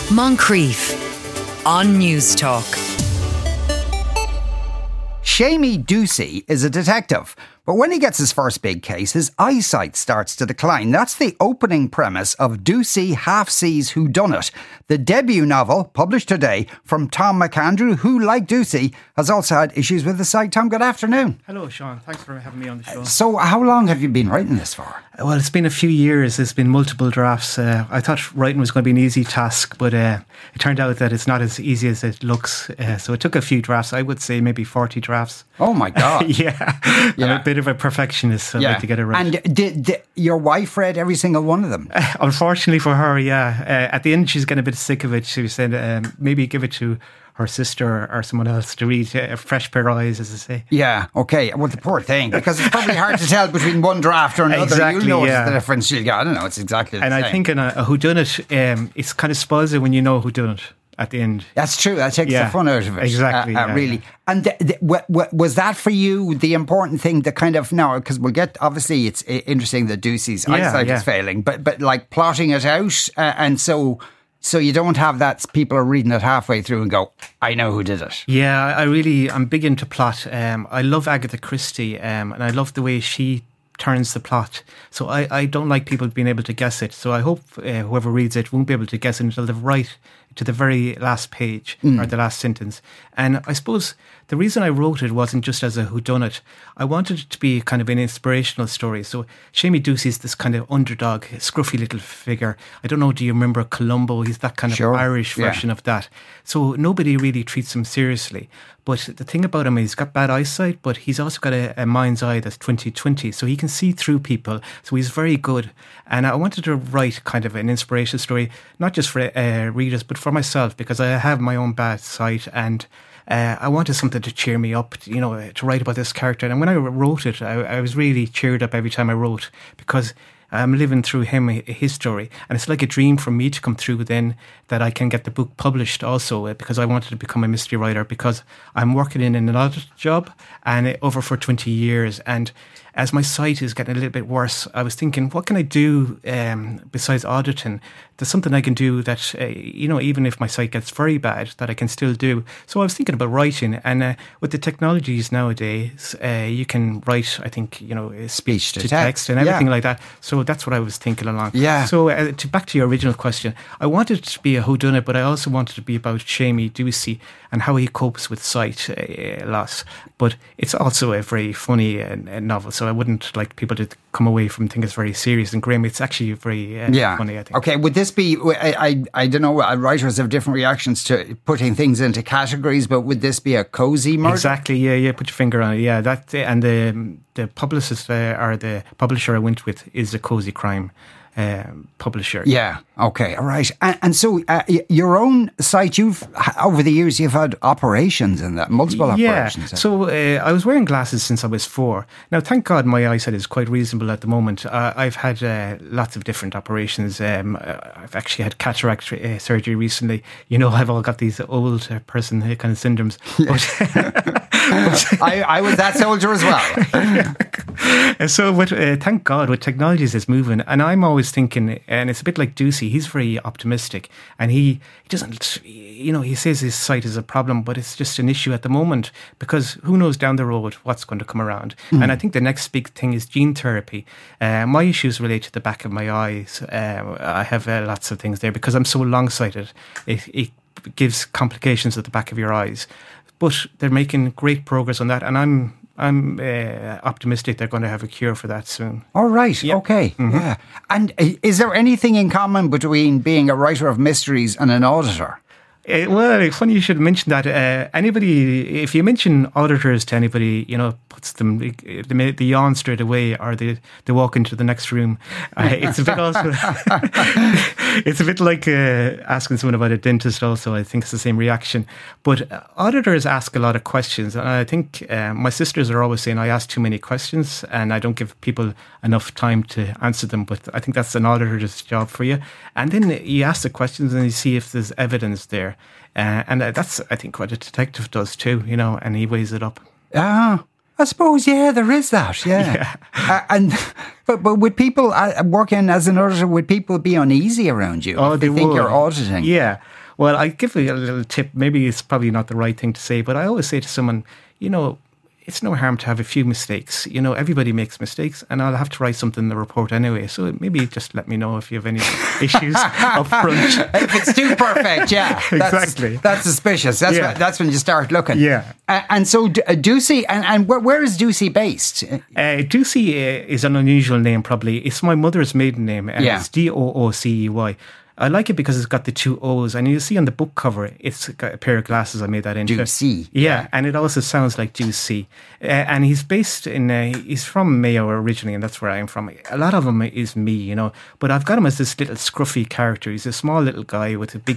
Moncrief on News Talk. Seamie Ducey is a detective, but when he gets his first big case, his eyesight starts to decline. That's the opening premise of Ducey Half Sees Whodunit, the debut novel published today from Tom McAndrew, who, like Ducey, has also had issues with the sight. Tom, good afternoon. Hello, Sean. Thanks for having me on the show. So how long have you been writing this for? Well, it's been a few years. There's been multiple drafts. I thought writing was going to be an easy task, but it turned out that it's not as easy as it looks. So it took a few drafts. I would say maybe 40 drafts. Oh my God. Yeah. I'm a bit of a perfectionist, so I like to get it right. And did your wife read every single one of them? Unfortunately for her, yeah. At the end, she's getting a bit sick of it. She was saying maybe give it to her sister or someone else to read, a fresh pair of eyes, as I say. Yeah, okay. Well, the poor thing, because it's probably hard to tell between one draft or another. Exactly, You'll notice yeah. the difference. I don't know, it's exactly the same. And I think in a whodunit, it's kind of spoils it when you know whodunit at the end. That's true. That takes the fun out of it. Exactly. Really. And was that for you the important thing? The kind of because we'll get, obviously it's interesting that Ducey's eyesight is failing, but like plotting it out, and so you don't have that people are reading it halfway through and go, I know who did it. Yeah, I'm big into plot. I love Agatha Christie, and I love the way she turns the plot. So I don't like people being able to guess it. So I hope whoever reads it won't be able to guess it until they're right to the very last page or the last sentence. And I suppose the reason I wrote it wasn't just as a whodunit. I wanted it to be kind of an inspirational story. So Seamie Ducey is this kind of underdog, scruffy little figure. I don't know, do you remember Columbo? He's that kind of Irish version of that. So nobody really treats him seriously. But the thing about him is he's got bad eyesight, but he's also got a mind's eye that's 20/20. So he can see through people. So he's very good. And I wanted to write kind of an inspirational story, not just for readers, but for myself, because I have my own bad sight, and I wanted something to cheer me up, to write about this character. And when I wrote it, I was really cheered up every time I wrote, because I'm living through his story. And it's like a dream for me to come through then, that I can get the book published also, because I wanted to become a mystery writer, because I'm working in an audit job and over for 20 years. And as my sight is getting a little bit worse, I was thinking, what can I do besides auditing? There's something I can do that, even if my sight gets very bad, that I can still do. So I was thinking about writing, and with the technologies nowadays, you can write, I think, speech to text and everything like that. So that's what I was thinking along. Yeah. So back to your original question, I wanted it to be a whodunit, but I also wanted it to be about Seamie Ducey and how he copes with sight loss. But it's also a very funny novel, so I wouldn't like people to come away from thinking it's very serious and grim. It's actually very funny, I think. Okay, would this be, I don't know, writers have different reactions to putting things into categories, but would this be a cosy murder? Exactly, yeah, put your finger on it. Yeah, that, and the publicist or the publisher I went with is a cozy crime publisher. Yeah, okay, all right. And so your own site, over the years you've had operations in that, multiple operations. Yeah, so I was wearing glasses since I was 4. Now, thank God my eyesight is quite reasonable at the moment. I've had lots of different operations. I've actually had cataract surgery recently. I've all got these old person kind of syndromes. I was that soldier as well. So, thank God, with technologies is moving, and I'm always thinking, and it's a bit like Ducey, he's very optimistic, and he doesn't, he says his sight is a problem, but it's just an issue at the moment, because who knows down the road what's going to come around. And I think the next big thing is gene therapy. My issues relate to the back of my eyes. I have lots of things there, because I'm so long-sighted. It gives complications at the back of your eyes. But they're making great progress on that, and I'm optimistic they're going to have a cure for that soon. All right, okay, yeah. And is there anything in common between being a writer of mysteries and an auditor? Well, it's funny you should mention that. Anybody, if you mention auditors to anybody, puts them, they yawn straight away, or they walk into the next room. It's a bit also, it's a bit like asking someone about a dentist also. I think it's the same reaction. But auditors ask a lot of questions, and I think my sisters are always saying I ask too many questions and I don't give people enough time to answer them. But I think that's an auditor's job for you. And then you ask the questions and you see if there's evidence there. And that's, I think, what a detective does too, and he weighs it up. Ah, I suppose, yeah, there is that, yeah. But with people working as an auditor, would people be uneasy around you? Oh, they think would. You're auditing? Yeah. Well, I give you a little tip. Maybe it's probably not the right thing to say, but I always say to someone, it's no harm to have a few mistakes. Everybody makes mistakes, and I'll have to write something in the report anyway. So maybe just let me know if you have any issues up front. If it's too perfect, yeah. Exactly. That's suspicious. That's when you start looking. Yeah. And so Ducey, and where is Ducey based? Ducey is an unusual name, probably. It's my mother's maiden name, and it's Doocey. I like it because it's got the two O's, and you see on the book cover, it's got a pair of glasses. I made that into. Ducey. Yeah, and it also sounds like Ducey. And he's based in, he's from Mayo originally, and that's where I'm from. A lot of him is me, but I've got him as this little scruffy character. He's a small little guy with a big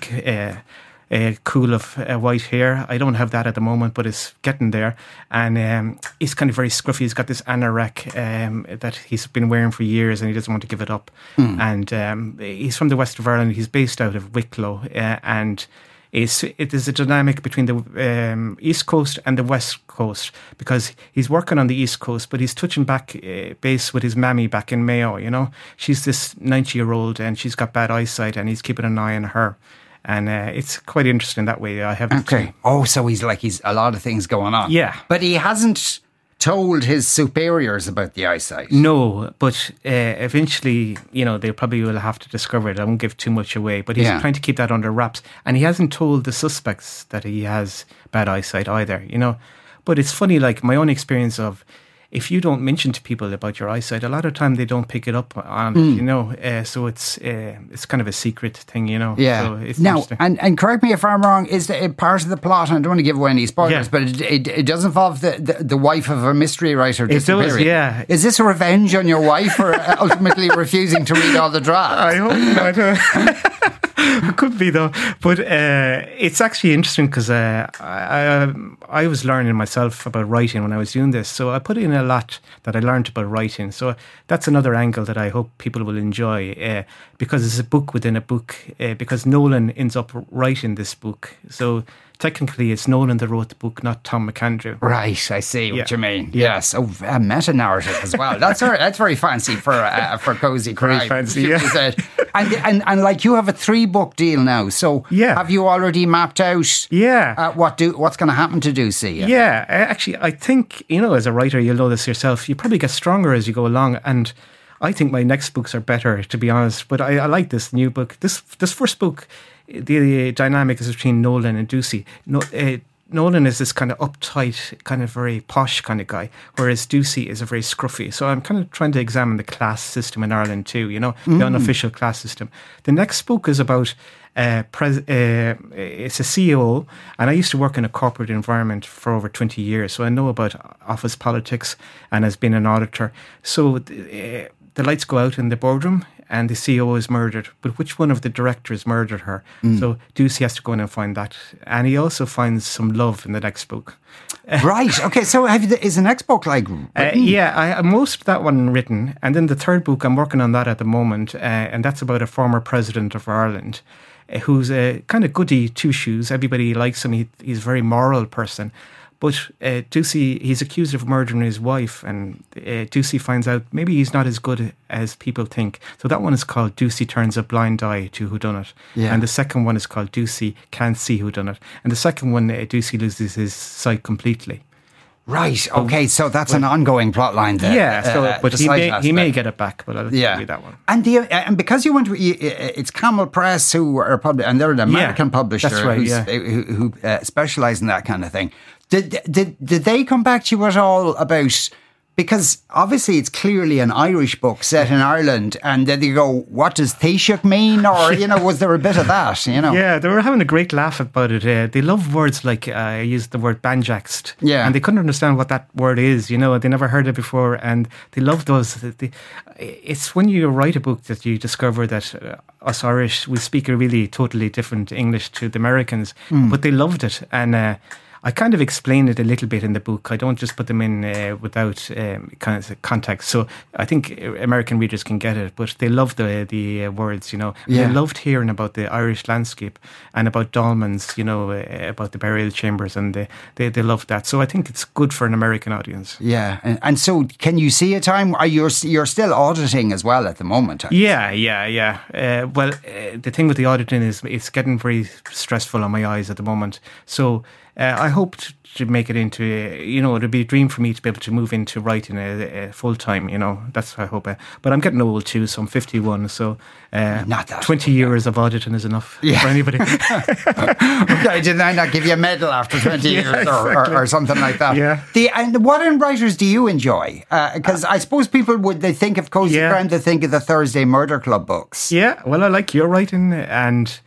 cool of white hair. I don't have that at the moment, but it's getting there. And he's kind of very scruffy. He's got this anorak that he's been wearing for years, and he doesn't want to give it up. And he's from the west of Ireland. He's based out of Wicklow, and it is a dynamic between the East Coast and the West Coast, because he's working on the East Coast, but he's touching back base with his mammy back in Mayo. She's this 90-year-old, and she's got bad eyesight, and he's keeping an eye on her. And it's quite interesting that way. I have okay. Oh, so he's a lot of things going on. Yeah, but he hasn't told his superiors about the eyesight. No, but eventually, they probably will have to discover it. I won't give too much away, but he's trying to keep that under wraps, and he hasn't told the suspects that he has bad eyesight either. But it's funny, like my own experience of, if you don't mention to people about your eyesight, a lot of time they don't pick it up on it, so it's kind of a secret thing, Yeah. So it's now, and correct me if I'm wrong, is it part of the plot, and I don't want to give away any spoilers, but it does involve the wife of a mystery writer disappearing. It does, yeah. Is this a revenge on your wife for ultimately refusing to read all the drafts? I hope not. It could be though, but it's actually interesting because I was learning myself about writing when I was doing this, so I put in a lot that I learned about writing. So that's another angle that I hope people will enjoy, because it's a book within a book, because Nolan ends up writing this book. So technically it's Nolan that wrote the book, not Tom McAndrew. Right, I see what you mean. Yeah. Yes, a meta-narrative as well. That's very fancy for Cozy Crime. Very fancy, yeah. And like, you have a 3-book deal now, so have you already mapped out what's going to happen to Ducey? Yeah, actually, I think, as a writer, you'll know this yourself, you probably get stronger as you go along, and I think my next books are better, to be honest, but I like this new book. This first book, the dynamic is between Nolan and Ducey. Nolan is this kind of uptight, kind of very posh kind of guy, whereas Ducey is a very scruffy. So I'm kind of trying to examine the class system in Ireland too, the unofficial class system. The next book is about it's a CEO, and I used to work in a corporate environment for over 20 years, so I know about office politics and has been an auditor. So the lights go out in the boardroom, and the CEO is murdered, but which one of the directors murdered her? So Ducey has to go in and find that, and he also finds some love in the next book. Right. Okay. So is the next book written? I have most of that one written, and then the third book, I'm working on that at the moment, and that's about a former president of Ireland, who's a kind of goody two-shoes. Everybody likes him. He's a very moral person. But Ducey, he's accused of murdering his wife, and Ducey finds out maybe he's not as good as people think. So that one is called Ducey Turns a Blind Eye to Whodunit. Yeah. And the second one is called Ducey Can't See Whodunit. And the second one, Ducey loses his sight completely. Right, okay, so that's an ongoing plot line there. Yeah, but he may get it back, but I'll give you that one. And because you went to, it's Camel Press who are and they're an American publisher who specialise in that kind of thing. Did they come back to you at all about, because obviously it's clearly an Irish book set in Ireland, and then they go, what does Taoiseach mean? Or, was there a bit of that, Yeah, they were having a great laugh about it. They love words like, I used the word banjaxed. Yeah. And they couldn't understand what that word is, they never heard it before, and they love those. It's when you write a book that you discover that us Irish, we speak a really totally different English to the Americans, but they loved it. And I kind of explain it a little bit in the book. I don't just put them in without kind of context. So I think American readers can get it, but they love the words, you know. They loved hearing about the Irish landscape and about dolmens, you know, about the burial chambers, and they loved that. So I think it's good for an American audience. Yeah, and so can you see a time? You're still auditing as well at the moment? Yeah. Well, the thing with the auditing is it's getting very stressful on my eyes at the moment. So I hope to make it into, you know, it'd be a dream for me to be able to move into writing a full time, you know. That's what I hope. But I'm getting old too, so I'm 51. So not that 20 years of auditing is enough for anybody. Okay, did I not give you a medal after 20 years or something like that? Yeah. And what in writers do you enjoy? Because I suppose people they think of Cozy Crown, they think of the Thursday Murder Club books. Yeah, well, I like your writing, and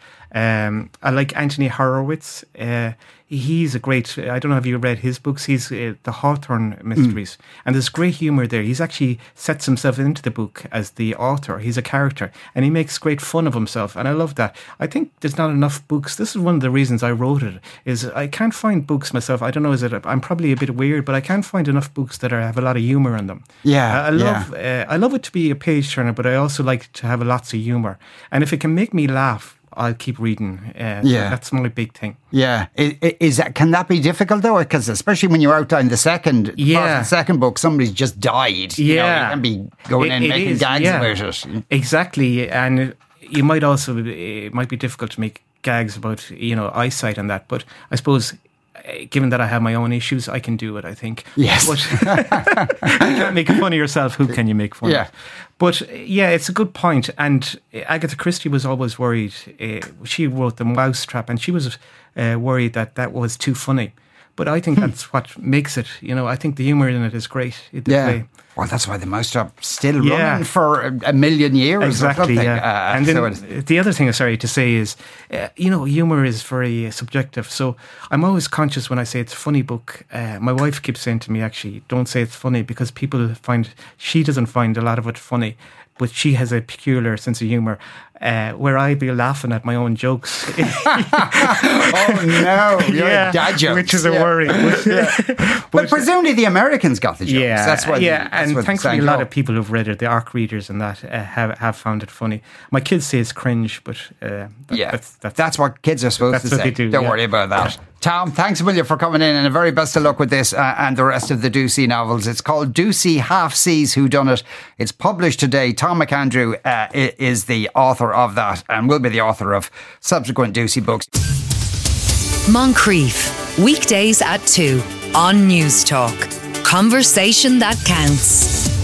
I like Anthony Horowitz. He's a great, I don't know if you read his books, he's the Hawthorne Mysteries, and there's great humour there. He's actually sets himself into the book as the author. He's a character, and he makes great fun of himself, and I love that. I think there's not enough books. This is one of the reasons I wrote it, is I can't find books myself. I don't know, I'm probably a bit weird, but I can't find enough books that have a lot of humour in them. Yeah, I love it to be a page turner, but I also like to have lots of humour, and if it can make me laugh, I'll keep reading. That's my big thing. Yeah, can that be difficult though? Because especially when you're out down the second book, somebody's just died. Yeah, you know, you can be going in making gags about it. Exactly, and you might also it might be difficult to make gags about, you know, eyesight and that. But I suppose, given that I have my own issues, I can do it, I think. Yes. But you can't make fun of yourself. Who can you make fun of? But yeah, it's a good point. And Agatha Christie was always worried. She wrote The Mousetrap, and she was worried that was too funny. But I think that's what makes it, you know, I think the humour in it is great. Well, that's why The Mousetrap's still running for a million years. Exactly, or something. And then the other thing I'm sorry to say is, you know, humour is very subjective. So I'm always conscious when I say it's a funny book. My wife keeps saying to me, actually, don't say it's funny, because she doesn't find a lot of it funny, but she has a peculiar sense of humour. Where I'd be laughing at my own jokes. Oh no, you're a dad jokes. Which is a worry. But presumably the Americans got the jokes. Yeah, that's what. And thankfully a lot of people who've read it, the ARC readers and that, have found it funny. My kids say it's cringe, but that's what kids are supposed to say. They do, Don't worry about that. Tom, thanks a million for coming in, and a very best of luck with this and the rest of the Ducey novels. It's called Ducey Half Seas Whodunit. It's published today. Tom McAndrew is the author of that and will be the author of subsequent Ducey books. Moncrief, weekdays at 2 on News Talk. Conversation that counts.